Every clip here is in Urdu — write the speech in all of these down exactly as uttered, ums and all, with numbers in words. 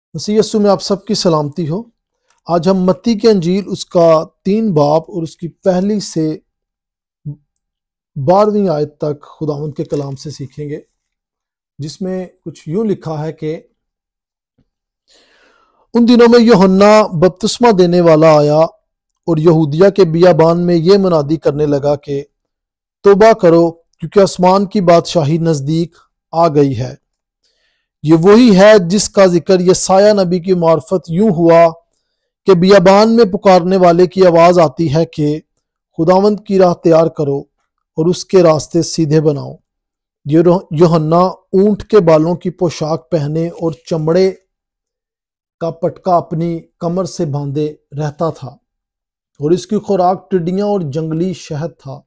مسیح یسوع میں آپ سب کی سلامتی ہو۔ آج ہم متی کی انجیل اس کا تین باب اور اس کی پہلی سے بارہویں آیت تک خداوند کے کلام سے سیکھیں گے، جس میں کچھ یوں لکھا ہے کہ ان دنوں میں یوحنا بپتسمہ دینے والا آیا اور یہودیہ کے بیابان میں یہ منادی کرنے لگا کہ توبہ کرو، کیونکہ آسمان کی بادشاہی نزدیک آ گئی ہے۔ یہ وہی ہے جس کا ذکر یسایہ نبی کی معرفت یوں ہوا کہ بیابان میں پکارنے والے کی آواز آتی ہے کہ خداوند کی راہ تیار کرو اور اس کے راستے سیدھے بناؤ۔ یوحنا اونٹ کے بالوں کی پوشاک پہنے اور چمڑے کا پٹکا اپنی کمر سے باندھے رہتا تھا، اور اس کی خوراک ٹڈیاں اور جنگلی شہد تھا۔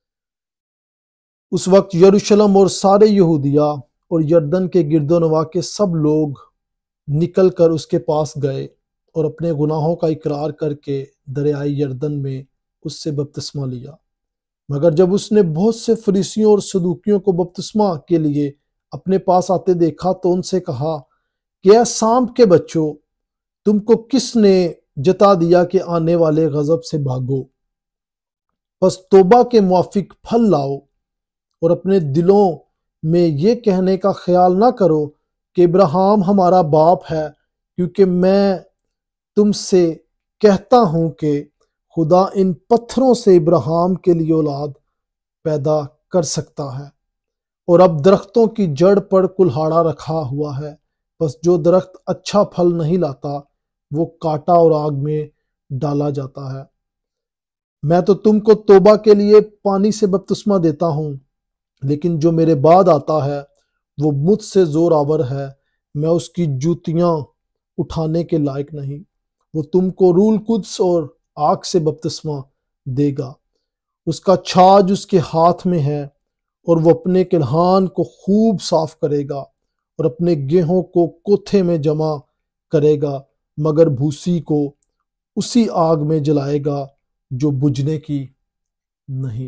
اس وقت یروشلم اور سارے یہودیہ اور یردن کے گرد و نواح کے سب لوگ نکل کر اس کے پاس گئے اور اپنے گناہوں کا اقرار کر کے دریائے یردن میں اس سے بپتسمہ لیا۔ مگر جب اس نے بہت سے فریسیوں اور صدوقیوں کو بپتسمہ کے لیے اپنے پاس آتے دیکھا تو ان سے کہا کہ اے سانپ کے بچوں، تم کو کس نے جتا دیا کہ آنے والے غضب سے بھاگو؟ پس توبہ کے موافق پھل لاؤ اور اپنے دلوں میں یہ کہنے کا خیال نہ کرو کہ ابراہیم ہمارا باپ ہے، کیونکہ میں تم سے کہتا ہوں کہ خدا ان پتھروں سے ابراہیم کے لیے اولاد پیدا کر سکتا ہے۔ اور اب درختوں کی جڑ پر کلہاڑا رکھا ہوا ہے، بس جو درخت اچھا پھل نہیں لاتا وہ کاٹا اور آگ میں ڈالا جاتا ہے۔ میں تو تم کو توبہ کے لیے پانی سے بپتسمہ دیتا ہوں، لیکن جو میرے بعد آتا ہے وہ مجھ سے زور آور ہے، میں اس کی جوتیاں اٹھانے کے لائق نہیں۔ وہ تم کو روح القدس اور آگ سے بپتسمہ دے گا۔ اس کا چھاج اس کے ہاتھ میں ہے، اور وہ اپنے کلہان کو خوب صاف کرے گا اور اپنے گیہوں کو کوٹھے میں جمع کرے گا، مگر بھوسی کو اسی آگ میں جلائے گا جو بجھنے کی نہیں۔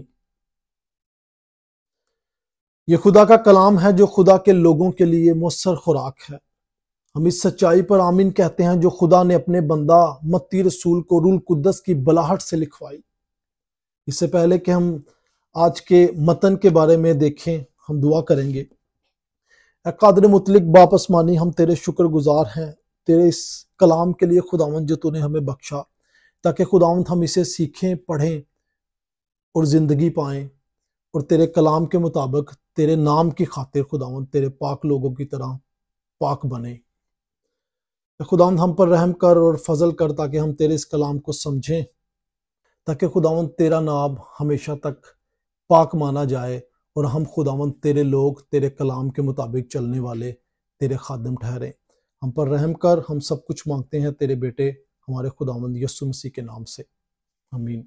یہ خدا کا کلام ہے جو خدا کے لوگوں کے لیے مؤثر خوراک ہے۔ ہم اس سچائی پر آمین کہتے ہیں جو خدا نے اپنے بندہ متی رسول کو روح القدس کی بلاہٹ سے لکھوائی۔ اس سے پہلے کہ ہم آج کے متن کے بارے میں دیکھیں، ہم دعا کریں گے۔ اے قادر مطلق باپ آسمانی، ہم تیرے شکر گزار ہیں تیرے اس کلام کے لیے خداوند جو تو نے ہمیں بخشا، تاکہ خداوند ہم اسے سیکھیں، پڑھیں اور زندگی پائیں، اور تیرے کلام کے مطابق تیرے نام کی خاطر خداوند تیرے پاک لوگوں کی طرح پاک بنے۔ خداوند ہم پر رحم کر اور فضل کر تاکہ ہم تیرے اس کلام کو سمجھیں، تاکہ خداوند تیرا نام ہمیشہ تک پاک مانا جائے اور ہم خداوند تیرے لوگ، تیرے کلام کے مطابق چلنے والے تیرے خادم ٹھہریں۔ ہم پر رحم کر، ہم سب کچھ مانگتے ہیں تیرے بیٹے ہمارے خداوند یسوع مسیح کے نام سے، آمین۔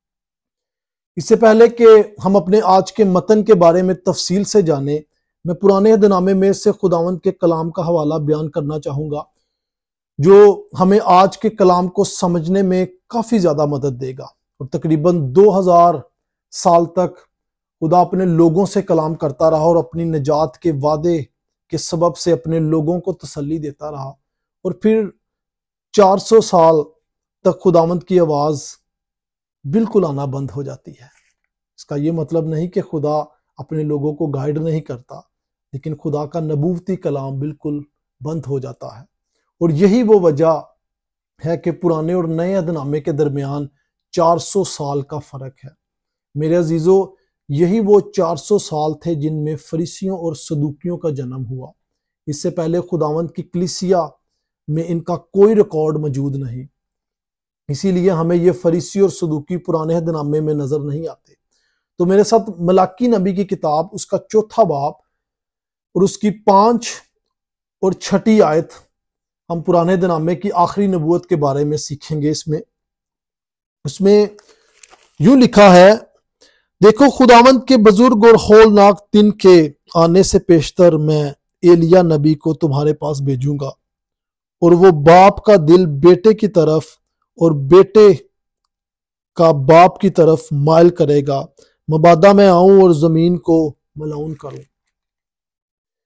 اس سے پہلے کہ ہم اپنے آج کے متن کے بارے میں تفصیل سے جانیں، میں پرانے عہد نامے میں سے خداوند کے کلام کا حوالہ بیان کرنا چاہوں گا جو ہمیں آج کے کلام کو سمجھنے میں کافی زیادہ مدد دے گا۔ اور تقریباً دو ہزار سال تک خدا اپنے لوگوں سے کلام کرتا رہا اور اپنی نجات کے وعدے کے سبب سے اپنے لوگوں کو تسلی دیتا رہا، اور پھر چار سو سال تک خداوند کی آواز بالکل آنا بند ہو جاتی ہے۔ اس کا یہ مطلب نہیں کہ خدا اپنے لوگوں کو گائیڈ نہیں کرتا، لیکن خدا کا نبوتی کلام بالکل بند ہو جاتا ہے۔ اور یہی وہ وجہ ہے کہ پرانے اور نئے عہد نامے کے درمیان چار سو سال کا فرق ہے۔ میرے عزیزو، یہی وہ چار سو سال تھے جن میں فریسیوں اور صدوقیوں کا جنم ہوا۔ اس سے پہلے خداوند کی کلیسیا میں ان کا کوئی ریکارڈ موجود نہیں، اسی لیے ہمیں یہ فریسی اور صدوقی پرانے عہد نامے میں نظر نہیں آتے۔ تو میرے ساتھ ملاکی نبی کی کتاب، اس کا چوتھا باب اور اس کی پانچ اور چھٹی آیت، ہم پرانے عہد نامے کی آخری نبوت کے بارے میں سیکھیں گے۔ اس میں اس میں یوں لکھا ہے، دیکھو خداوند کے بزرگ اور ہولناک دن کے آنے سے پیشتر میں ایلیا نبی کو تمہارے پاس بھیجوں گا، اور وہ باپ کا دل بیٹے کی طرف اور بیٹے کا باپ کی طرف مائل کرے گا، مبادا میں آؤں اور زمین کو ملعون کروں۔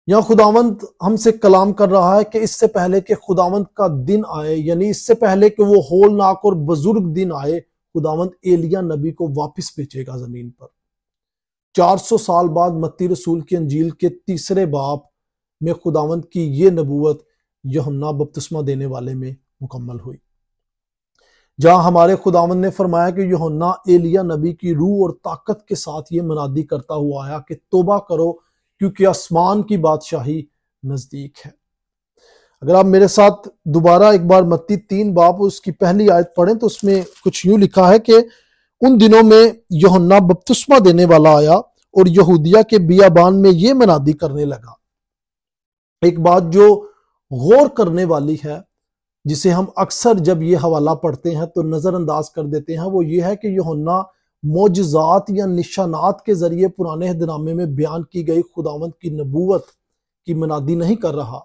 یہاں خداوند ہم سے کلام کر رہا ہے کہ اس سے پہلے کہ خداوند کا دن آئے، یعنی اس سے پہلے کہ وہ ہولناک اور بزرگ دن آئے، خداوند ایلیاہ نبی کو واپس بھیجے گا زمین پر۔ چار سو سال بعد متی رسول کی انجیل کے تیسرے باب میں خداوند کی یہ نبوت یوحنا بپتسمہ دینے والے میں مکمل ہوئی، جہاں ہمارے خداوند نے فرمایا کہ یوحنا ایلیاہ نبی کی روح اور طاقت کے ساتھ یہ منادی کرتا ہوا آیا کہ توبہ کرو کیونکہ آسمان کی بادشاہی نزدیک ہے۔ اگر آپ میرے ساتھ دوبارہ ایک بار متی تین باب اس کی پہلی آیت پڑھیں تو اس میں کچھ یوں لکھا ہے کہ ان دنوں میں یوحنا بپتسمہ دینے والا آیا اور یہودیہ کے بیابان میں یہ منادی کرنے لگا۔ ایک بات جو غور کرنے والی ہے، جسے ہم اکثر جب یہ حوالہ پڑھتے ہیں تو نظر انداز کر دیتے ہیں، وہ یہ ہے کہ یوحنا معجزات یا نشانات کے ذریعے پرانے عہد نامے میں بیان کی گئی خداوند کی نبوت کی منادی نہیں کر رہا،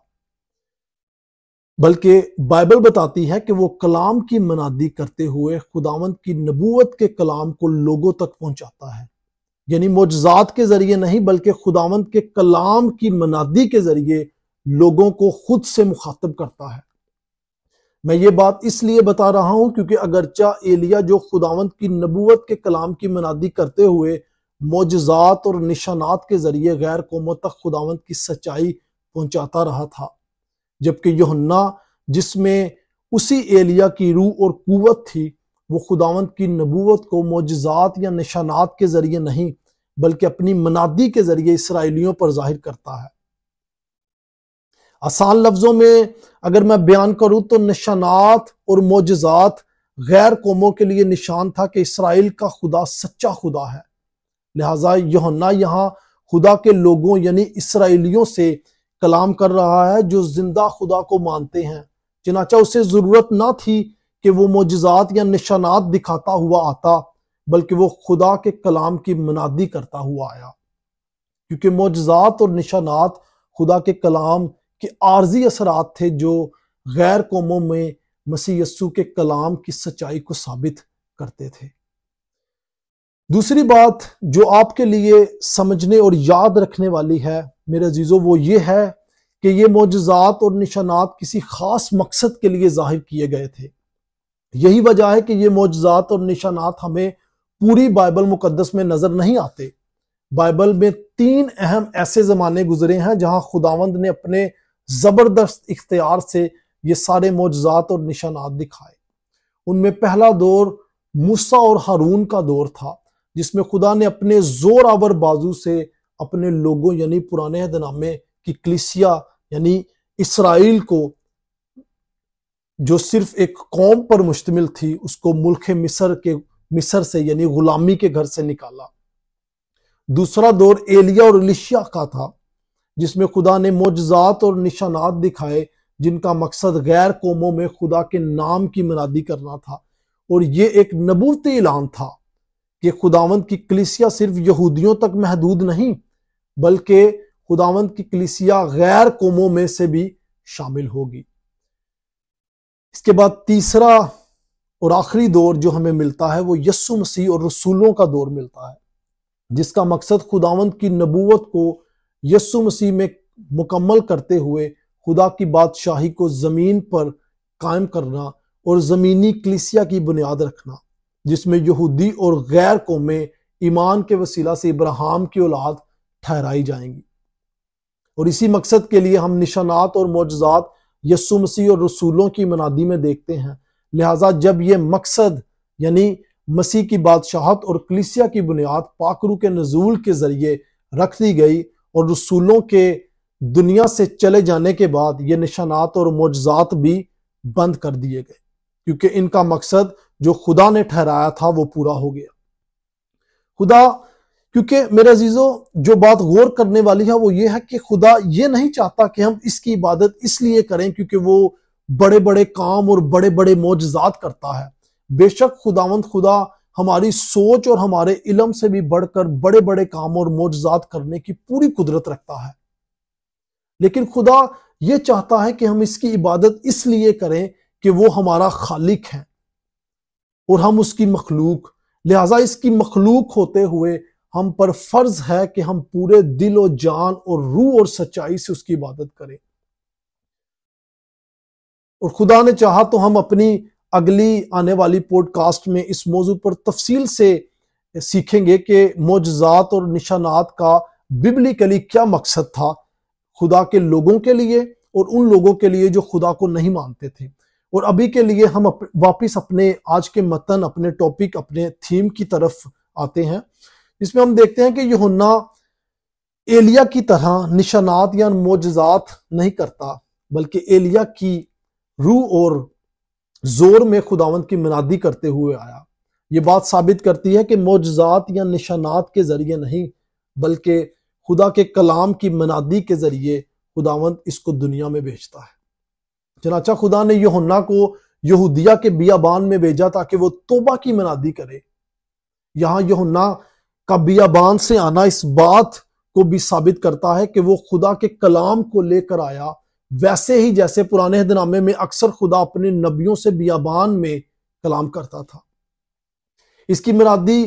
بلکہ بائبل بتاتی ہے کہ وہ کلام کی منادی کرتے ہوئے خداوند کی نبوت کے کلام کو لوگوں تک پہنچاتا ہے، یعنی معجزات کے ذریعے نہیں بلکہ خداوند کے کلام کی منادی کے ذریعے لوگوں کو خود سے مخاطب کرتا ہے۔ میں یہ بات اس لیے بتا رہا ہوں کیونکہ اگرچہ ایلیاہ جو خداوند کی نبوت کے کلام کی منادی کرتے ہوئے معجزات اور نشانات کے ذریعے غیر قوموں تک خداوند کی سچائی پہنچاتا رہا تھا، جبکہ یوحنا جس میں اسی ایلیاہ کی روح اور قوت تھی، وہ خداوند کی نبوت کو معجزات یا نشانات کے ذریعے نہیں بلکہ اپنی منادی کے ذریعے اسرائیلیوں پر ظاہر کرتا ہے۔ آسان لفظوں میں اگر میں بیان کروں تو نشانات اور معجزات غیر قوموں کے لیے نشان تھا کہ اسرائیل کا خدا سچا خدا ہے، لہٰذا یوحنا یہاں خدا کے لوگوں یعنی اسرائیلیوں سے کلام کر رہا ہے جو زندہ خدا کو مانتے ہیں، چنانچہ اسے ضرورت نہ تھی کہ وہ معجزات یا نشانات دکھاتا ہوا آتا، بلکہ وہ خدا کے کلام کی منادی کرتا ہوا آیا، کیونکہ معجزات اور نشانات خدا کے کلام کے عارضی اثرات تھے جو غیر قوموں میں مسیح یسوع کے کلام کی سچائی کو ثابت کرتے تھے۔ دوسری بات جو آپ کے لیے سمجھنے اور یاد رکھنے والی ہے میرے عزیزو، وہ یہ ہے کہ یہ معجزات اور نشانات کسی خاص مقصد کے لیے ظاہر کیے گئے تھے۔ یہی وجہ ہے کہ یہ معجزات اور نشانات ہمیں پوری بائبل مقدس میں نظر نہیں آتے۔ بائبل میں تین اہم ایسے زمانے گزرے ہیں جہاں خداوند نے اپنے زبردست اختیار سے یہ سارے معجزات اور نشانات دکھائے۔ ان میں پہلا دور موسیٰ اور ہارون کا دور تھا، جس میں خدا نے اپنے زور آور بازو سے اپنے لوگوں یعنی پرانے عہد نامے کی کلیسیا یعنی اسرائیل کو، جو صرف ایک قوم پر مشتمل تھی، اس کو ملک مصر کے مصر سے یعنی غلامی کے گھر سے نکالا۔ دوسرا دور ایلیاہ اور الیشیا کا تھا، جس میں خدا نے معجزات اور نشانات دکھائے جن کا مقصد غیر قوموں میں خدا کے نام کی منادی کرنا تھا، اور یہ ایک نبوتی اعلان تھا کہ خداوند کی کلیسیا صرف یہودیوں تک محدود نہیں بلکہ خداوند کی کلیسیا غیر قوموں میں سے بھی شامل ہوگی۔ اس کے بعد تیسرا اور آخری دور جو ہمیں ملتا ہے وہ یسوع مسیح اور رسولوں کا دور ملتا ہے، جس کا مقصد خداوند کی نبوت کو یسوع مسیح میں مکمل کرتے ہوئے خدا کی بادشاہی کو زمین پر قائم کرنا اور زمینی کلیسیا کی بنیاد رکھنا، جس میں یہودی اور غیر قومیں ایمان کے وسیلہ سے ابراہیم کی اولاد ٹھہرائی جائیں گی۔ اور اسی مقصد کے لیے ہم نشانات اور معجزات یسوع مسیح اور رسولوں کی منادی میں دیکھتے ہیں۔ لہٰذا جب یہ مقصد یعنی مسیح کی بادشاہت اور کلیسیا کی بنیاد پاک روح کے نزول کے ذریعے رکھ دی گئی اور رسولوں کے دنیا سے چلے جانے کے بعد یہ نشانات اور معجزات بھی بند کر دیے گئے، کیونکہ ان کا مقصد جو خدا نے ٹھہرایا تھا وہ پورا ہو گیا۔ خدا کیونکہ میرے عزیزو جو بات غور کرنے والی ہے وہ یہ ہے کہ خدا یہ نہیں چاہتا کہ ہم اس کی عبادت اس لیے کریں کیونکہ وہ بڑے بڑے کام اور بڑے بڑے معجزات کرتا ہے۔ بے شک خداوند خدا ہماری سوچ اور ہمارے علم سے بھی بڑھ کر بڑے بڑے کام اور معجزات کرنے کی پوری قدرت رکھتا ہے، لیکن خدا یہ چاہتا ہے کہ ہم اس کی عبادت اس لیے کریں کہ وہ ہمارا خالق ہے اور ہم اس کی مخلوق، لہٰذا اس کی مخلوق ہوتے ہوئے ہم پر فرض ہے کہ ہم پورے دل و جان اور روح اور سچائی سے اس کی عبادت کریں۔ اور خدا نے چاہا تو ہم اپنی اگلی آنے والی پوڈ کاسٹ میں اس موضوع پر تفصیل سے سیکھیں گے کہ معجزات اور نشانات کا ببلیکلی کیا مقصد تھا خدا کے لوگوں کے لیے اور ان لوگوں کے لیے جو خدا کو نہیں مانتے تھے۔ اور ابھی کے لیے ہم واپس اپنے آج کے متن، اپنے ٹاپک، اپنے تھیم کی طرف آتے ہیں، جس میں ہم دیکھتے ہیں کہ یوحنا ایلیا کی طرح نشانات یا معجزات نہیں کرتا، بلکہ ایلیا کی روح اور زور میں خداوند کی منادی کرتے ہوئے آیا۔ یہ بات ثابت کرتی ہے کہ معجزات یا نشانات کے ذریعے نہیں، بلکہ خدا کے کلام کی منادی کے ذریعے خداوند اس کو دنیا میں بھیجتا ہے۔ چنانچہ خدا نے یوحنا کو یہودیہ کے بیابان میں بھیجا تاکہ وہ توبہ کی منادی کرے۔ یہاں یوحنا کا بیابان سے آنا اس بات کو بھی ثابت کرتا ہے کہ وہ خدا کے کلام کو لے کر آیا، ویسے ہی جیسے پرانے عہد نامے میں اکثر خدا اپنے نبیوں سے بیابان میں کلام کرتا تھا۔ اس کی منادی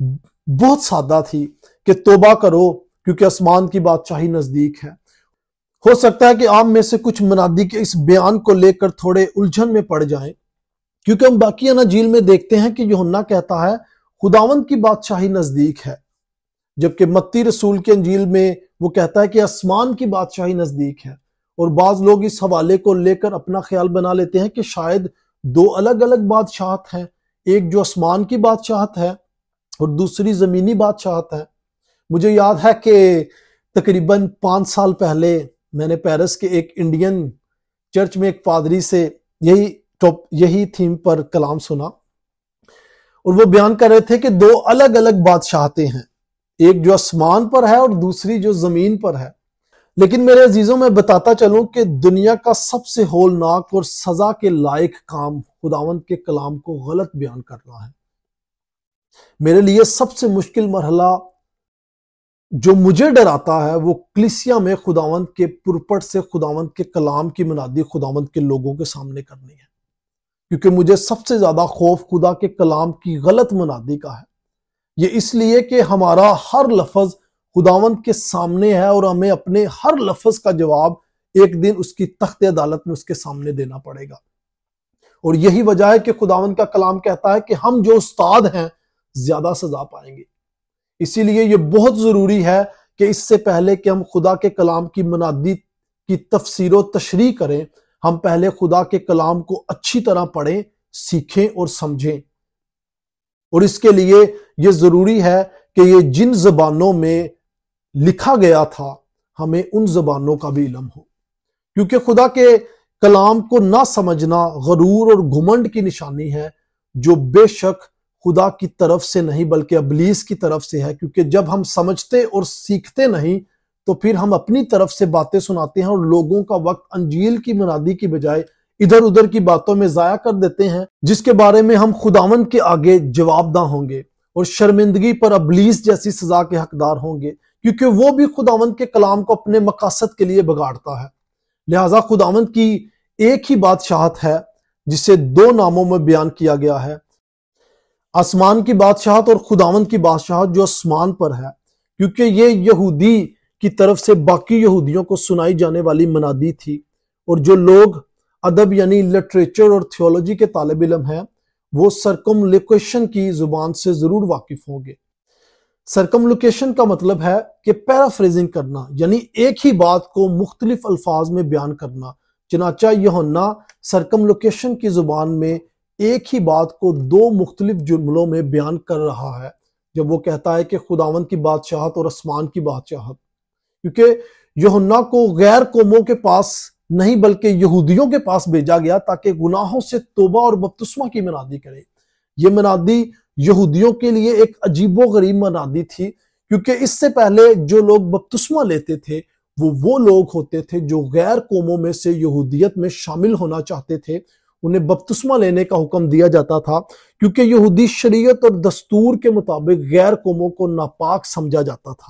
بہت سادہ تھی کہ توبہ کرو کیونکہ آسمان کی بادشاہی نزدیک ہے۔ ہو سکتا ہے کہ آپ میں سے کچھ منادی کے اس بیان کو لے کر تھوڑے الجھن میں پڑ جائیں، کیونکہ ہم باقی اناجیل میں دیکھتے ہیں کہ یوحنا کہتا ہے خداوند کی بادشاہی نزدیک ہے، جبکہ متی رسول کے انجیل میں وہ کہتا ہے کہ آسمان کی بادشاہی نزدیک ہے۔ اور بعض لوگ اس حوالے کو لے کر اپنا خیال بنا لیتے ہیں کہ شاید دو الگ الگ بادشاہت ہیں، ایک جو آسمان کی بادشاہت ہے اور دوسری زمینی بادشاہت ہے۔ مجھے یاد ہے کہ تقریباً پانچ سال پہلے میں نے پیرس کے ایک انڈین چرچ میں ایک پادری سے یہی ٹاپ یہی تھیم پر کلام سنا، اور وہ بیان کر رہے تھے کہ دو الگ الگ بادشاہتیں ہیں، ایک جو آسمان پر ہے اور دوسری جو زمین پر ہے۔ لیکن میرے عزیزوں، میں بتاتا چلوں کہ دنیا کا سب سے ہولناک اور سزا کے لائق کام خداوند کے کلام کو غلط بیان کرنا ہے۔ میرے لیے سب سے مشکل مرحلہ جو مجھے ڈراتا ہے وہ کلیسیا میں خداوند کے پرپٹ سے خداوند کے کلام کی منادی خداوند کے لوگوں کے سامنے کرنی ہے، کیونکہ مجھے سب سے زیادہ خوف خدا کے کلام کی غلط منادی کا ہے۔ یہ اس لیے کہ ہمارا ہر لفظ خداوند کے سامنے ہے اور ہمیں اپنے ہر لفظ کا جواب ایک دن اس کی تخت عدالت میں اس کے سامنے دینا پڑے گا۔ اور یہی وجہ ہے کہ خداوند کا کلام کہتا ہے کہ ہم جو استاد ہیں زیادہ سزا پائیں گے۔ اسی لیے یہ بہت ضروری ہے کہ اس سے پہلے کہ ہم خدا کے کلام کی منادی کی تفسیر و تشریح کریں، ہم پہلے خدا کے کلام کو اچھی طرح پڑھیں، سیکھیں اور سمجھیں۔ اور اس کے لیے یہ ضروری ہے کہ یہ جن زبانوں میں لکھا گیا تھا ہمیں ان زبانوں کا بھی علم ہو، کیونکہ خدا کے کلام کو نہ سمجھنا غرور اور گھمنڈ کی نشانی ہے، جو بے شک خدا کی طرف سے نہیں بلکہ ابلیس کی طرف سے ہے۔ کیونکہ جب ہم سمجھتے اور سیکھتے نہیں تو پھر ہم اپنی طرف سے باتیں سناتے ہیں اور لوگوں کا وقت انجیل کی منادی کی بجائے ادھر ادھر کی باتوں میں ضائع کر دیتے ہیں، جس کے بارے میں ہم خداوند کے آگے جواب دہ ہوں گے اور شرمندگی پر ابلیس جیسی سزا کے حقدار ہوں گے، کیونکہ وہ بھی خداوند کے کلام کو اپنے مقاصد کے لیے بگاڑتا ہے۔ لہٰذا خداوند کی ایک ہی بادشاہت ہے جسے دو ناموں میں بیان کیا گیا ہے، آسمان کی بادشاہت اور خداوند کی بادشاہت جو آسمان پر ہے، کیونکہ یہ یہودی کی طرف سے باقی یہودیوں کو سنائی جانے والی منادی تھی۔ اور جو لوگ ادب یعنی لٹریچر اور تھیولوجی کے طالب علم ہیں وہ سرکملوکیشن کی زبان سے ضرور واقف ہوں گے۔ سرکملوکیشن کا مطلب ہے کہ پیرافریزنگ کرنا، یعنی ایک ہی بات کو مختلف الفاظ میں بیان کرنا۔ چنانچہ یوحنا سرکملوکیشن کی زبان میں ایک ہی بات کو دو مختلف جملوں میں بیان کر رہا ہے جب وہ کہتا ہے کہ خداوند کی بادشاہت اور آسمان کی بادشاہت، کیونکہ یوحنا کو غیر قوموں کے پاس نہیں بلکہ یہودیوں کے پاس بھیجا گیا تاکہ گناہوں سے توبہ اور بپتسمہ کی منادی کرے۔ یہ منادی یہودیوں کے لیے ایک عجیب و غریب منادی تھی، کیونکہ اس سے پہلے جو لوگ بپتسمہ لیتے تھے وہ وہ لوگ ہوتے تھے جو غیر قوموں میں سے یہودیت میں شامل ہونا چاہتے تھے۔ انہیں بپتسمہ لینے کا حکم دیا جاتا تھا کیونکہ یہودی شریعت اور دستور کے مطابق غیر قوموں کو ناپاک سمجھا جاتا تھا،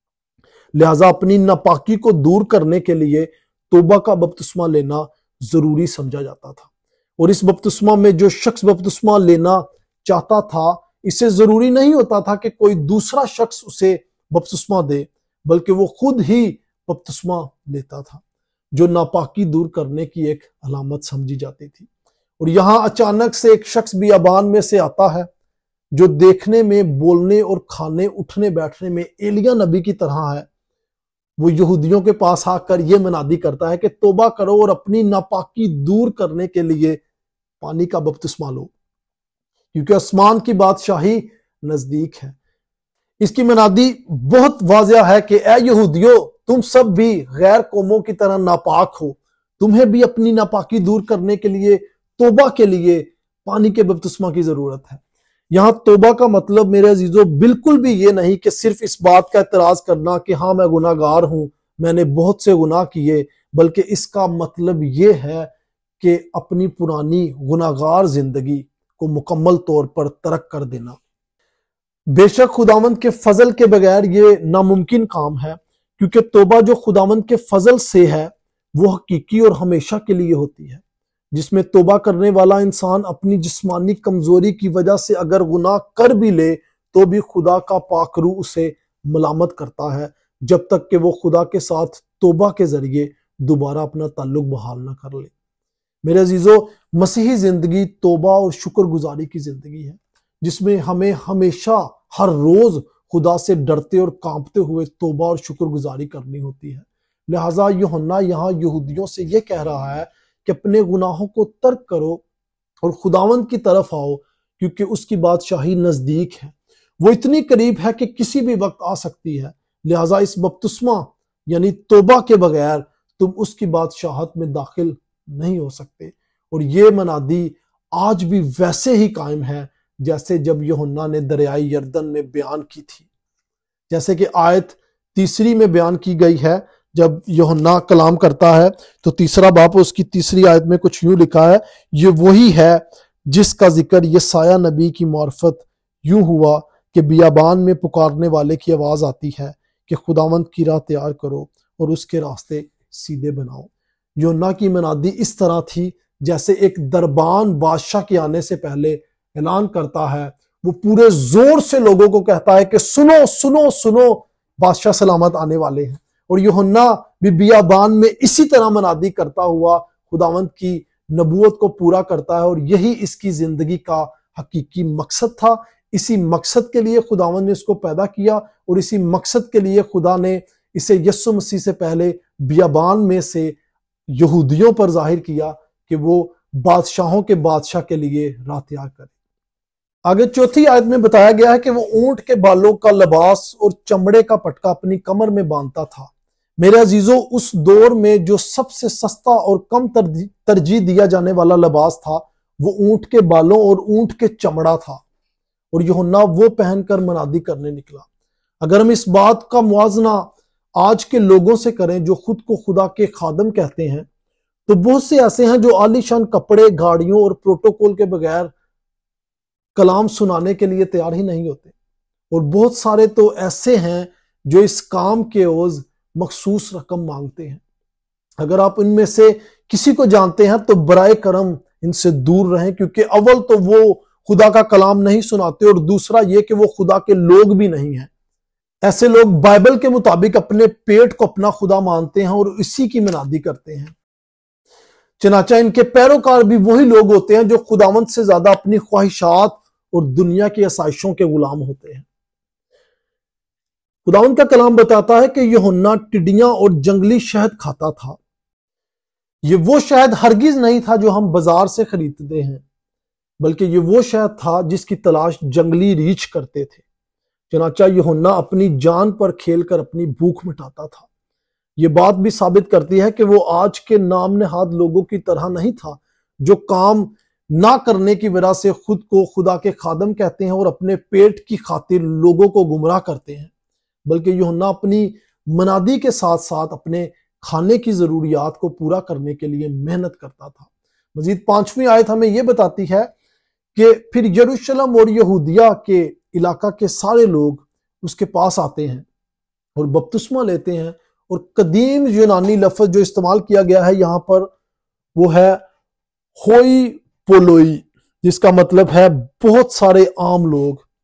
لہٰذا اپنی ناپاکی کو دور کرنے کے لیے توبہ کا بپتسمہ لینا ضروری سمجھا جاتا تھا۔ اور اس بپتسمہ میں جو شخص بپتسمہ لینا چاہتا تھا اسے ضروری نہیں ہوتا تھا کہ کوئی دوسرا شخص اسے بپتسمہ دے، بلکہ وہ خود ہی بپتسمہ لیتا تھا، جو ناپاکی دور کرنے کی ایک علامت سمجھی جاتی تھی۔ اور یہاں اچانک سے ایک شخص بیابان میں سے آتا ہے جو دیکھنے میں، بولنے اور کھانے اٹھنے بیٹھنے میں ایلیاں نبی کی طرح ہے۔ وہ یہودیوں کے پاس آ کر یہ منادی کرتا ہے کہ توبہ کرو اور اپنی ناپاکی دور کرنے کے لیے پانی کا بپتسمہ لو، کیونکہ آسمان کی بادشاہی نزدیک ہے۔ اس کی منادی بہت واضح ہے کہ اے یہودیوں، تم سب بھی غیر قوموں کی طرح ناپاک ہو، تمہیں بھی اپنی ناپاکی دور کرنے کے لیے، توبہ کے لیے پانی کے بپتسمہ کی ضرورت ہے۔ یہاں توبہ کا مطلب میرے عزیزو بالکل بھی یہ نہیں کہ صرف اس بات کا اعتراض کرنا کہ ہاں میں گناہ گار ہوں، میں نے بہت سے گناہ کیے، بلکہ اس کا مطلب یہ ہے کہ اپنی پرانی گناہ گار زندگی کو مکمل طور پر ترک کر دینا۔ بے شک خداوند کے فضل کے بغیر یہ ناممکن کام ہے، کیونکہ توبہ جو خداوند کے فضل سے ہے وہ حقیقی اور ہمیشہ کے لیے ہوتی ہے، جس میں توبہ کرنے والا انسان اپنی جسمانی کمزوری کی وجہ سے اگر گناہ کر بھی لے تو بھی خدا کا پاک روح اسے ملامت کرتا ہے، جب تک کہ وہ خدا کے ساتھ توبہ کے ذریعے دوبارہ اپنا تعلق بحال نہ کر لے۔ میرے عزیزو، مسیحی زندگی توبہ اور شکر گزاری کی زندگی ہے، جس میں ہمیں ہمیشہ ہر روز خدا سے ڈرتے اور کانپتے ہوئے توبہ اور شکر گزاری کرنی ہوتی ہے۔ لہٰذا یوحنا یہاں یہودیوں سے یہ کہہ رہا ہے کہ اپنے گناہوں کو ترک کرو اور خداوند کی طرف آؤ، کیونکہ اس کی بادشاہی نزدیک ہے۔ وہ اتنی قریب ہے کہ کسی بھی وقت آ سکتی ہے، لہٰذا اس بپتسمہ یعنی توبہ کے بغیر تم اس کی بادشاہت میں داخل نہیں ہو سکتے۔ اور یہ منادی آج بھی ویسے ہی قائم ہے جیسے جب یوحنا نے دریائے یردن میں بیان کی تھی، جیسے کہ آیت تیسری میں بیان کی گئی ہے۔ جب یوحنا کلام کرتا ہے تو تیسرا باپ اس کی تیسری آیت میں کچھ یوں لکھا ہے، یہ وہی ہے جس کا ذکر یسایہ نبی کی معرفت یوں ہوا کہ بیابان میں پکارنے والے کی آواز آتی ہے کہ خداوند کی راہ تیار کرو اور اس کے راستے سیدھے بناؤ۔ یوحنا کی منادی اس طرح تھی جیسے ایک دربان بادشاہ کے آنے سے پہلے اعلان کرتا ہے، وہ پورے زور سے لوگوں کو کہتا ہے کہ سنو سنو سنو، بادشاہ سلامت آنے والے ہیں۔ اور یوحنا بھی بیابان میں اسی طرح منادی کرتا ہوا خداوند کی نبوت کو پورا کرتا ہے، اور یہی اس کی زندگی کا حقیقی مقصد تھا۔ اسی مقصد کے لیے خداوند نے اس کو پیدا کیا، اور اسی مقصد کے لیے خدا نے اسے یسوع مسیح سے پہلے بیابان میں سے یہودیوں پر ظاہر کیا کہ وہ بادشاہوں کے بادشاہ کے لیے راہ تیار کرے۔ آگے چوتھی آیت میں بتایا گیا ہے کہ وہ اونٹ کے بالوں کا لباس اور چمڑے کا پٹکا اپنی کمر میں باندھتا تھا۔ میرے عزیزو، اس دور میں جو سب سے سستا اور کم ترجیح دیا جانے والا لباس تھا وہ اونٹ کے بالوں اور اونٹ کے چمڑا تھا، اور یوحنا وہ پہن کر منادی کرنے نکلا۔ اگر ہم اس بات کا موازنہ آج کے لوگوں سے کریں جو خود کو خدا کے خادم کہتے ہیں، تو بہت سے ایسے ہیں جو عالی شان کپڑے، گاڑیوں اور پروٹوکول کے بغیر کلام سنانے کے لیے تیار ہی نہیں ہوتے، اور بہت سارے تو ایسے ہیں جو اس کام کے عوض مخصوص رقم مانگتے ہیں۔ اگر آپ ان میں سے کسی کو جانتے ہیں تو برائے کرم ان سے دور رہیں، کیونکہ اول تو وہ خدا کا کلام نہیں سناتے، اور دوسرا یہ کہ وہ خدا کے لوگ بھی نہیں ہیں۔ ایسے لوگ بائبل کے مطابق اپنے پیٹ کو اپنا خدا مانتے ہیں اور اسی کی منادی کرتے ہیں۔ چنانچہ ان کے پیروکار بھی وہی لوگ ہوتے ہیں جو خداوند سے زیادہ اپنی خواہشات اور دنیا کی آسائشوں کے غلام ہوتے ہیں۔ خداوند کا کلام بتاتا ہے کہ یوحنا ٹڈیاں اور جنگلی شہد کھاتا تھا۔ یہ وہ شہد ہرگز نہیں تھا جو ہم بازار سے خریدتے ہیں، بلکہ یہ وہ شہد تھا جس کی تلاش جنگلی ریچھ کرتے تھے۔ چنانچہ یوحنا اپنی جان پر کھیل کر اپنی بھوک مٹاتا تھا۔ یہ بات بھی ثابت کرتی ہے کہ وہ آج کے نام نہاد لوگوں کی طرح نہیں تھا جو کام نہ کرنے کی وجہ سے خود کو خدا کے خادم کہتے ہیں اور اپنے پیٹ کی خاطر لوگوں کو گمراہ کرتے ہیں، بلکہ یوحنا اپنی منادی کے ساتھ ساتھ اپنے کھانے کی ضروریات کو پورا کرنے کے لیے محنت کرتا تھا۔ مزید پانچویں آیت ہمیں یہ بتاتی ہے کہ پھر یروشلم اور یہودیہ کے علاقہ کے سارے لوگ اس کے پاس آتے ہیں اور بپتسمہ لیتے ہیں، اور قدیم یونانی لفظ جو استعمال کیا گیا ہے یہاں پر وہ ہے ہوئی پولوئی، جس کا مطلب ہے بہت سارے عام لوگ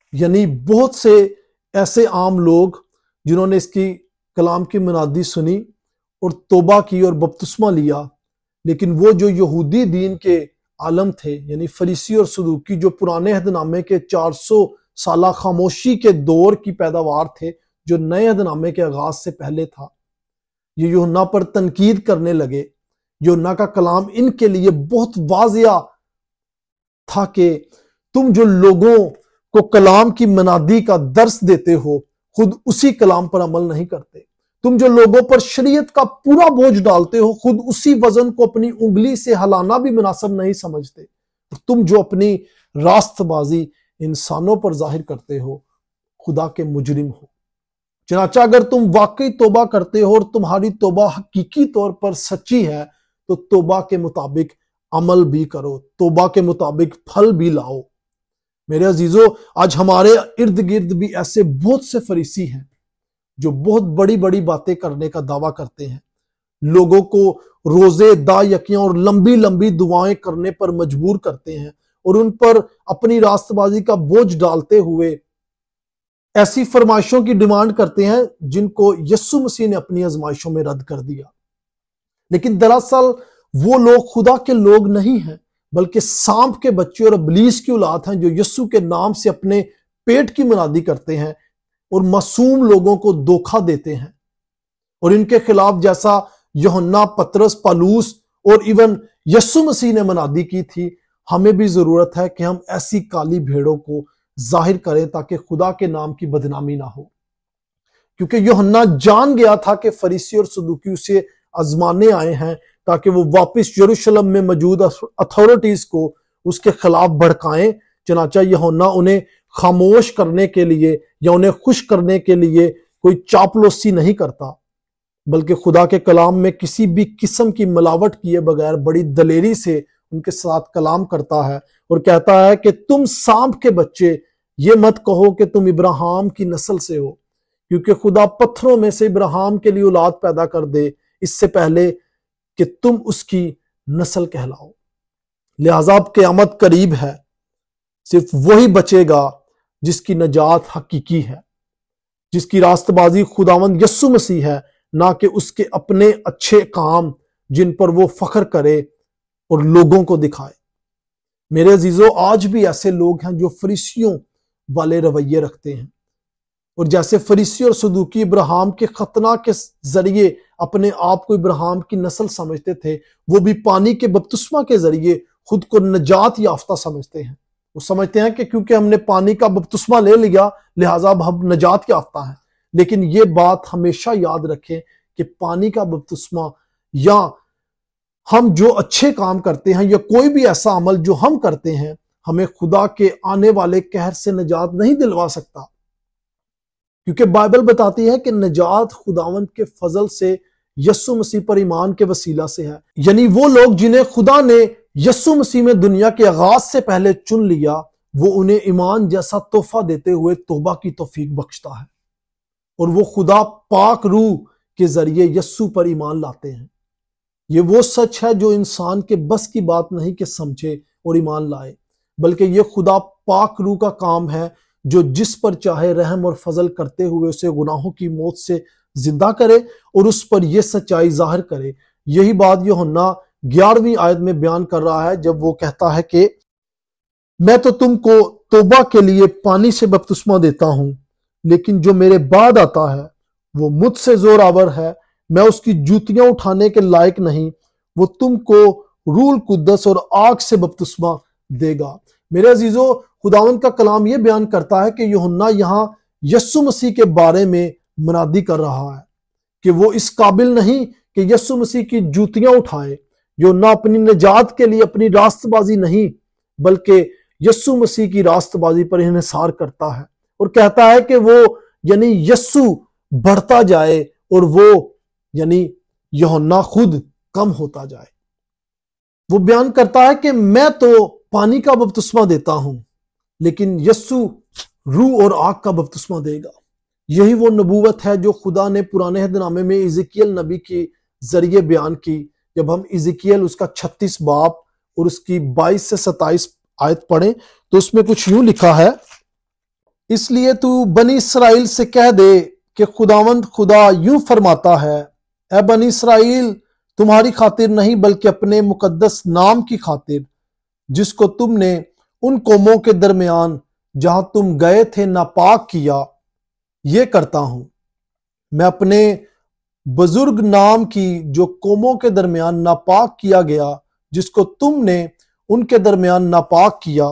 یعنی بہت سے ایسے عام لوگ جنہوں نے اس کی کلام کی منادی سنی اور توبہ کی اور بپتسمہ لیا، لیکن وہ جو یہودی دین کے عالم تھے، یعنی فریسی اور صدوقی، جو پرانے عہد نامے کے چار سو سالہ خاموشی کے دور کی پیداوار تھے، جو نئے عہد نامے کے آغاز سے پہلے تھا، یہ یوحنا پر تنقید کرنے لگے۔ یوحنا کا کلام ان کے لیے بہت واضح تھا کہ تم جو لوگوں کو کلام کی منادی کا درس دیتے ہو، خود اسی کلام پر عمل نہیں کرتے۔ تم جو لوگوں پر شریعت کا پورا بوجھ ڈالتے ہو، خود اسی وزن کو اپنی انگلی سے ہلانا بھی مناسب نہیں سمجھتے۔ تم جو اپنی راست بازی انسانوں پر ظاہر کرتے ہو، خدا کے مجرم ہو۔ چنانچہ اگر تم واقعی توبہ کرتے ہو اور تمہاری توبہ حقیقی طور پر سچی ہے، تو توبہ کے مطابق عمل بھی کرو، توبہ کے مطابق پھل بھی لاؤ۔ میرے عزیزو، آج ہمارے ارد گرد بھی ایسے بہت سے فریسی ہیں جو بہت بڑی بڑی باتیں کرنے کا دعویٰ کرتے ہیں، لوگوں کو روزے، دا یکیاں اور لمبی لمبی دعائیں کرنے پر مجبور کرتے ہیں، اور ان پر اپنی راست بازی کا بوجھ ڈالتے ہوئے ایسی فرمائشوں کی ڈیمانڈ کرتے ہیں جن کو یسوع مسیح نے اپنی آزمائشوں میں رد کر دیا۔ لیکن دراصل وہ لوگ خدا کے لوگ نہیں ہیں، بلکہ سانپ کے بچے اور ابلیس کی اولاد ہیں، جو یسوع کے نام سے اپنے پیٹ کی منادی کرتے ہیں اور معصوم لوگوں کو دھوکہ دیتے ہیں۔ اور ان کے خلاف جیسا یوحنا، پطرس، پالوس اور ایون یسوع مسیح نے منادی کی تھی، ہمیں بھی ضرورت ہے کہ ہم ایسی کالی بھیڑوں کو ظاہر کریں تاکہ خدا کے نام کی بدنامی نہ ہو۔ کیونکہ یوحنا جان گیا تھا کہ فریسی اور صدوقی اسے آزمانے آئے ہیں تاکہ وہ واپس یروشلم میں موجود اتھارٹیز کو اس کے خلاف بھڑکائیں۔ چنانچہ یوحنا انہیں خاموش کرنے کے لیے یا انہیں خوش کرنے کے لیے کوئی چاپلوسی نہیں کرتا، بلکہ خدا کے کلام میں کسی بھی قسم کی ملاوٹ کیے بغیر بڑی دلیری سے ان کے ساتھ کلام کرتا ہے اور کہتا ہے کہ تم سانپ کے بچے، یہ مت کہو کہ تم ابراہیم کی نسل سے ہو، کیونکہ خدا پتھروں میں سے ابراہیم کے لیے اولاد پیدا کر دے اس سے پہلے کہ تم اس کی نسل کہلاؤ۔ لہذا اب قیامت قریب ہے، صرف وہی بچے گا جس کی نجات حقیقی ہے، جس کی راست بازی خداوند یسوع مسیح ہے، نہ کہ اس کے اپنے اچھے کام جن پر وہ فخر کرے اور لوگوں کو دکھائے۔ میرے عزیزو، آج بھی ایسے لوگ ہیں جو فریسیوں والے رویے رکھتے ہیں، اور جیسے فریسی اور صدوقی ابراہیم کے ختنہ کے ذریعے اپنے آپ کو ابراہیم کی نسل سمجھتے تھے، وہ بھی پانی کے بپتسمہ کے ذریعے خود کو نجات یافتہ سمجھتے ہیں۔ وہ سمجھتے ہیں کہ کیونکہ ہم نے پانی کا بپتسمہ لے لیا لہٰذا اب ہم نجات یافتہ ہیں۔ لیکن یہ بات ہمیشہ یاد رکھیں کہ پانی کا بپتسمہ یا ہم جو اچھے کام کرتے ہیں یا کوئی بھی ایسا عمل جو ہم کرتے ہیں، ہمیں خدا کے آنے والے قہر سے نجات نہیں دلوا سکتا، کیونکہ بائبل بتاتی ہے کہ نجات خداوند کے فضل سے یسوع مسیح پر ایمان کے وسیلہ سے ہے۔ یعنی وہ لوگ جنہیں خدا نے یسوع مسیح میں دنیا کے آغاز سے پہلے چن لیا، وہ انہیں ایمان جیسا تحفہ دیتے ہوئے توبہ کی توفیق بخشتا ہے، اور وہ خدا پاک روح کے ذریعے یسوع پر ایمان لاتے ہیں۔ یہ وہ سچ ہے جو انسان کے بس کی بات نہیں کہ سمجھے اور ایمان لائے، بلکہ یہ خدا پاک روح کا کام ہے جو جس پر چاہے رحم اور فضل کرتے ہوئے اسے گناہوں کی موت سے زندہ کرے اور اس پر یہ سچائی ظاہر کرے۔ یہی بات یوحنا گیارہویں آیت میں بیان کر رہا ہے جب وہ کہتا ہے کہ میں تو تم کو توبہ کے لیے پانی سے بپتسمہ دیتا ہوں، لیکن جو میرے بعد آتا ہے وہ مجھ سے زور آور ہے، میں اس کی جوتیاں اٹھانے کے لائق نہیں، وہ تم کو روح القدس اور آگ سے بپتسمہ دے گا۔ میرے عزیزو، خداوند کا کلام یہ بیان کرتا ہے کہ یوحنا یہاں یسوع مسیح کے بارے میں منادی کر رہا ہے کہ وہ اس قابل نہیں کہ یسوع مسیح کی جوتیاں اٹھائے۔ یوحنا اپنی نجات کے لیے اپنی راست بازی نہیں بلکہ یسوع مسیح کی راست بازی پر انحصار کرتا ہے اور کہتا ہے کہ وہ یعنی یسوع بڑھتا جائے اور وہ یعنی یوحنا خود کم ہوتا جائے۔ وہ بیان کرتا ہے کہ میں تو پانی کا بپتسمہ دیتا ہوں، لیکن یسوع روح اور آگ کا بپتسمہ دے گا۔ یہی وہ نبوت ہے جو خدا نے پرانے عہد نامے میں ایزیکیل نبی کے ذریعے بیان کی۔ جب ہم ایزیکیل اس کا چھتیس باب اور اس کی بائیس سے ستائیس آیت پڑھیں تو اس میں کچھ یوں لکھا ہے، اس لیے تو بنی اسرائیل سے کہہ دے کہ خداوند خدا یوں فرماتا ہے، اے بنی اسرائیل، تمہاری خاطر نہیں بلکہ اپنے مقدس نام کی خاطر، جس کو تم نے ان قوموں کے درمیان جہاں تم گئے تھے ناپاک کیا، یہ کرتا ہوں۔ میں اپنے بزرگ نام کی جو قوموں کے درمیان ناپاک کیا گیا، جس کو تم نے ان کے درمیان ناپاک کیا،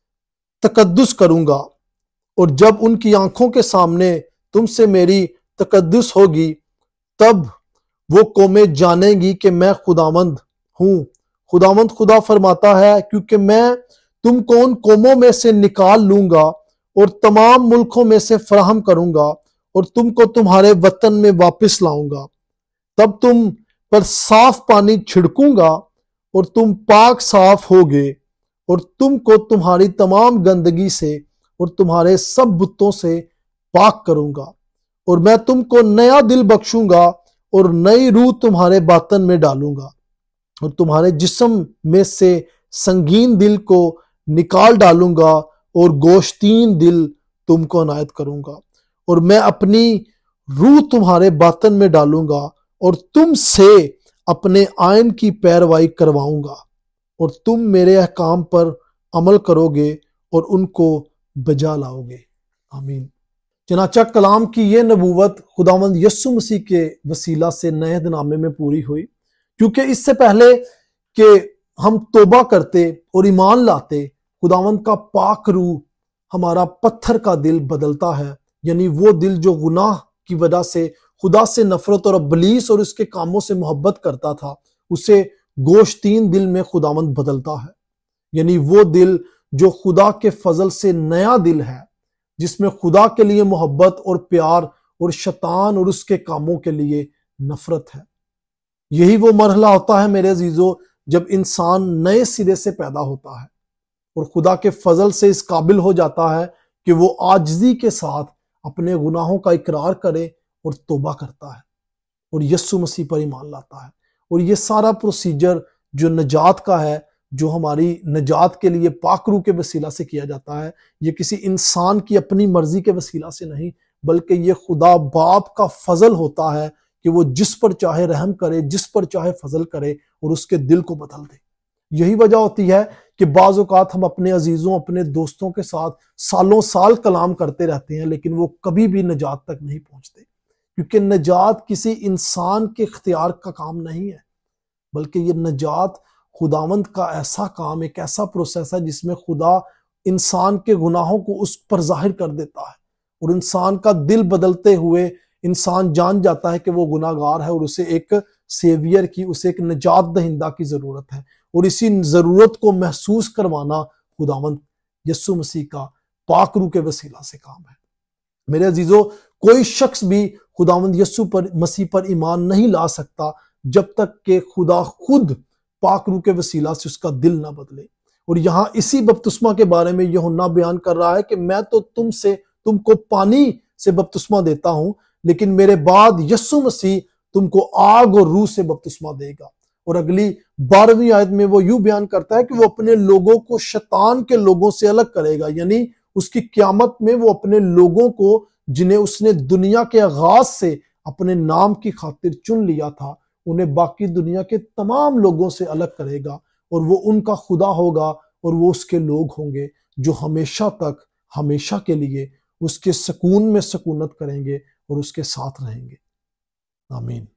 تقدس کروں گا، اور جب ان کی آنکھوں کے سامنے تم سے میری تقدس ہوگی، تب وہ قومیں جانیں گی کہ میں خداوند ہوں۔ خداوند خدا فرماتا ہے، کیونکہ میں تم کو ان قوموں میں سے نکال لوں گا اور تمام ملکوں میں سے فراہم کروں گا اور تم کو تمہارے وطن میں واپس لاؤں گا۔ تب تم پر صاف پانی چھڑکوں گا اور تم پاک صاف ہوگے، اور تم کو تمہاری تمام گندگی سے اور تمہارے سب بتوں سے پاک کروں گا، اور میں تم کو نیا دل بخشوں گا اور نئی روح تمہارے باطن میں ڈالوں گا، اور تمہارے جسم میں سے سنگین دل کو نکال ڈالوں گا اور گوشتین دل تم کو عنایت کروں گا، اور میں اپنی روح تمہارے باطن میں ڈالوں گا اور تم سے اپنے آئین کی پیروائی کرواؤں گا، اور تم میرے احکام پر عمل کرو گے اور ان کو بجا لاؤ گے۔ آمین۔ چنانچہ کلام کی یہ نبوت خداوند یسوع مسیح کے وسیلہ سے نئے عہد نامے میں پوری ہوئی، کیونکہ اس سے پہلے کہ ہم توبہ کرتے اور ایمان لاتے، خداوند کا پاک روح ہمارا پتھر کا دل بدلتا ہے، یعنی وہ دل جو گناہ کی وجہ سے خدا سے نفرت اور ابلیس اور اس کے کاموں سے محبت کرتا تھا، اسے گوشتین دل میں خداوند بدلتا ہے، یعنی وہ دل جو خدا کے فضل سے نیا دل ہے، جس میں خدا کے لیے محبت اور پیار اور شیطان اور اس کے کاموں کے لیے نفرت ہے۔ یہی وہ مرحلہ ہوتا ہے میرے عزیزو، جب انسان نئے سرے سے پیدا ہوتا ہے اور خدا کے فضل سے اس قابل ہو جاتا ہے کہ وہ عاجزی کے ساتھ اپنے گناہوں کا اقرار کرے اور توبہ کرتا ہے اور یسوع مسیح پر ایمان لاتا ہے۔ اور یہ سارا پروسیجر جو نجات کا ہے، جو ہماری نجات کے لیے پاک روح کے وسیلہ سے کیا جاتا ہے، یہ کسی انسان کی اپنی مرضی کے وسیلہ سے نہیں، بلکہ یہ خدا باپ کا فضل ہوتا ہے کہ وہ جس پر چاہے رحم کرے، جس پر چاہے فضل کرے اور اس کے دل کو بدل دے۔ یہی وجہ ہوتی ہے کہ بعض اوقات ہم اپنے عزیزوں، اپنے دوستوں کے ساتھ سالوں سال کلام کرتے رہتے ہیں، لیکن وہ کبھی بھی نجات تک نہیں پہنچتے، کیونکہ نجات کسی انسان کے اختیار کا کام نہیں ہے، بلکہ یہ نجات خداوند کا ایسا کام، ایک ایسا پروسیس ہے جس میں خدا انسان کے گناہوں کو اس پر ظاہر کر دیتا ہے، اور انسان کا دل بدلتے ہوئے انسان جان جاتا ہے کہ وہ گناہ گار ہے اور اسے ایک سیویئر کی، اسے ایک نجات دہندہ کی ضرورت ہے، اور اسی ضرورت کو محسوس کروانا خداوند یسوع مسیح کا پاک روح کے وسیلہ سے کام ہے۔ میرے عزیزو، کوئی شخص بھی خداوند یسوع پر مسیح پر ایمان نہیں لا سکتا جب تک کہ خدا خود پاک روح کے وسیلہ سے اس کا دل نہ بدلے۔ اور یہاں اسی بپتسمہ کے بارے میں یوحنا بیان کر رہا ہے کہ میں تو تم سے تم کو پانی سے بپتسمہ دیتا ہوں، لیکن میرے بعد یسوع مسیح تم کو آگ اور روح سے بپتسمہ دے گا۔ اور اگلی بارہویں آیت میں وہ یوں بیان کرتا ہے کہ وہ اپنے لوگوں کو شیطان کے لوگوں سے الگ کرے گا، یعنی اس کی قیامت میں وہ اپنے لوگوں کو جنہیں اس نے دنیا کے آغاز سے اپنے نام کی خاطر چن لیا تھا، انہیں باقی دنیا کے تمام لوگوں سے الگ کرے گا، اور وہ ان کا خدا ہوگا اور وہ اس کے لوگ ہوں گے جو ہمیشہ تک، ہمیشہ کے لیے اس کے سکون میں سکونت کریں گے اور اس کے ساتھ رہیں گے۔ آمین۔